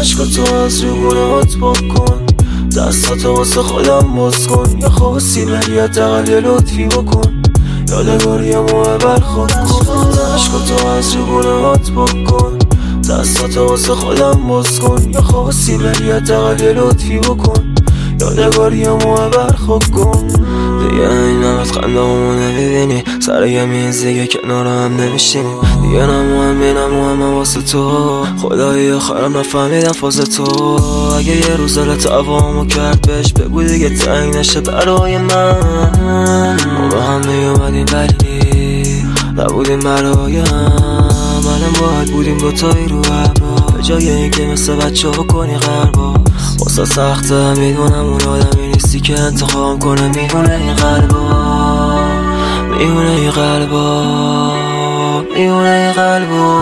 عشقاتو از رو گونه‌هات بکن، دستاتو واسه خودم باز کن. یا خواستی ولی حداقل یه لطفی بکن، یادگاریمو برخورد کن. عشقاتو از رو گونه‌هات بکن، دستاتو واسه خودم باز کن. یا خواستی ولی حداقل یه لطفی بکن، یادگاریمو برخورد کن. دیگه این همت خندامو نمیبینی، سر یه میز دیگه کنار هم نمیشینی. دیگه نمهم واسه تو، خدایی آخرم نفهمیدم فاز تو. اگه یه روز دلت عوامو کرد بهش بگو دیگه تنگ نشه برای من. ما با هم میومدیم ولی نبودیم برایم، منم باید بودیم دوتایی رو ابرا، به جای اینکه مثل بچه ها کنی غربا. واسه سخته میدونم اون آدمی نیستی که انتخاب کنه، میونه این قلبا، میونه این قلبا، میونه این قلبا.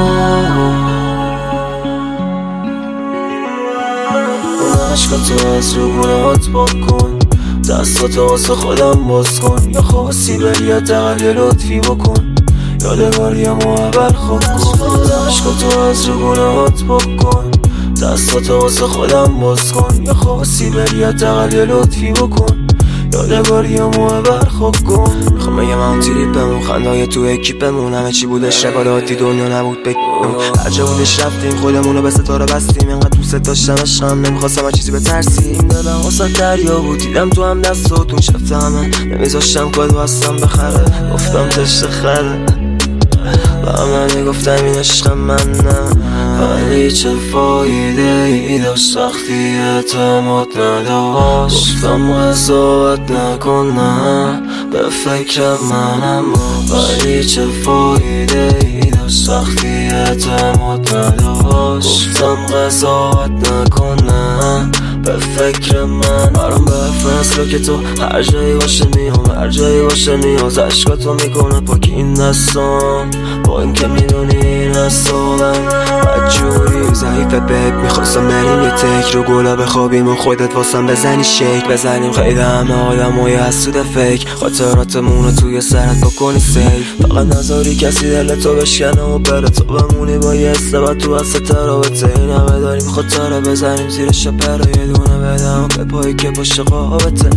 عشقاتو از رو گونه‌هات بکن، دستاتو واسه خودم باز کن. یا خواستی بری حداقل یه لطفی بکن، یادگاریمو برخورد کن. عشقاتو از رو گونه‌هات بکن، دستاتو واسه خودم باز کن. یا خواستی بری حداقل یه لطفی بکن، یادگاریمو برخورد کن. میخوام بگم اون تریپمون، خندای تو اکیپمون، همه چی بودش رقالاتی، دنیا نبود بکنم. هر جا بودش رفتیم، خودمونو به ستاره بستیم. اینقدر دوست داشتم عشقم، نمیخواستم چیزی بترسیم. دلم واسه دریا بود، دیدم تو هم دستاتون شفته همه، نمیذاشتم کدو هستم بخره. گفتم تشت خره و همه میگفتم این عشق من نه، ولی چه فایده ای داشت وقتی اعتماد نداشت. گفتم قضاوت نکن نه، به فکر منم، ولی چه فایده ای داشت وقتی اعتماد نداشت. گفتم قضاوت نکن نه، به فکر من. برام به فصل که تو هر جایی باشه میام، هر جایی باشه نیاز عشقاتو میکنه پاک این دستان. با این که میدونی این اصالم بدجوری ضعیفه بگ، میخواستم بریم یه تک رو گلا بخوابیم و خودت واسم بزنی شیک بزنیم. خیلی همه آدم های حسود فیک، خاطراتمونو توی سرت بکنی سیف. فقط نذاری کسی دلتو بشکنه و بره، تو بمونی با یه استبت تو از ترابطه. این همه داریم خاطره بزنیم زیر شپره، یه دونه بدم به پایی که پشت قابطه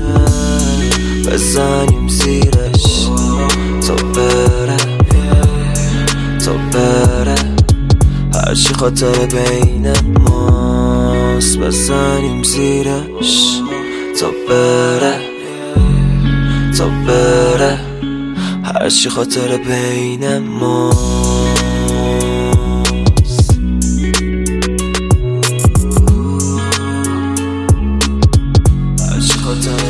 بزنیم زیرش تا بره، تا بره. هرچی خاطر بین ماست بزنیم زیرش تا بره، تا بره. هرچی خاطر بین ماست. هرچی خاطر